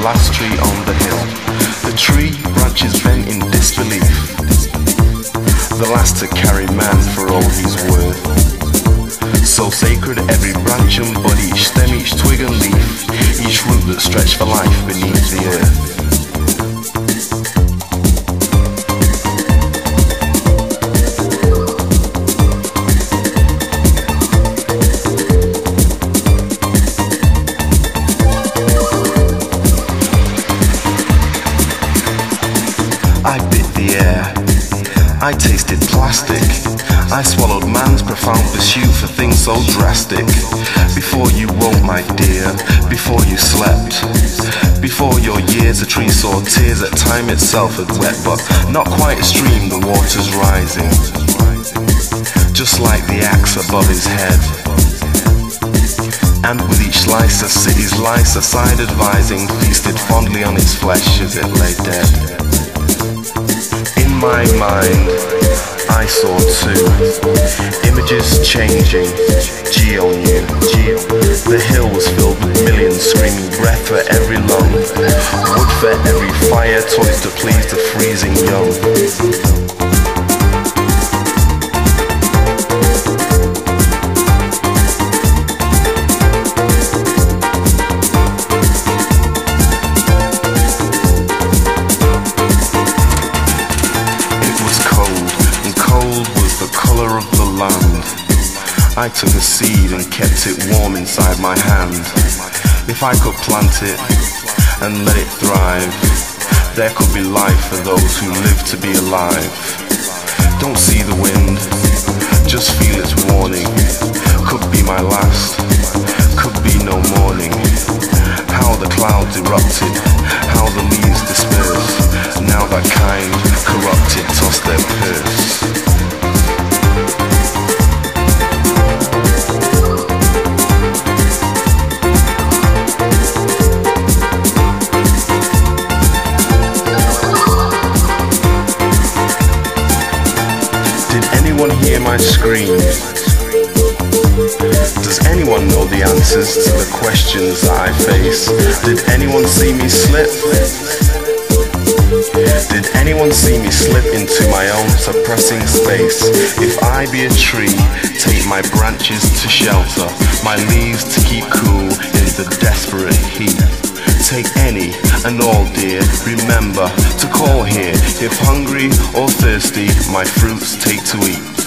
last tree on the hill. The tree branches bent in disbelief, the last to carry man for all he's worth. So sacred every branch and bud, each stem, each twig and leaf, each root that stretched for life beneath the earth. I bit the air, I tasted plastic, I swallowed man's profound pursuit for things so drastic. Before you woke, my dear, before you slept, before your years, the tree saw tears that time itself had wept, but not quite a stream, the water's rising, just like the axe above his head. And with each slice a city's lice, a side advising, feasted fondly on its flesh as it lay dead. In my mind, I saw two images changing. Geo knew. The hill was filled with millions screaming, breath for every lung, wood for every fire, toys to please the freezing young. I took a seed and kept it warm inside my hand. If I could plant it and let it thrive, there could be life for those who live to be alive. Don't see the wind, just feel its warning. Could be my last, could be no morning. How the clouds erupted, how the leaves dispersed. Now that kind, corrupted, toss their purse. Hear my scream? Does anyone know the answers to the questions that I face? Did anyone see me slip? Did anyone see me slip into my own suppressing space? If I be a tree, take my branches to shelter, my leaves to keep cool in the desperate heat. Take any and all, dear, remember to call here. If hungry or thirsty, my fruits take to eat.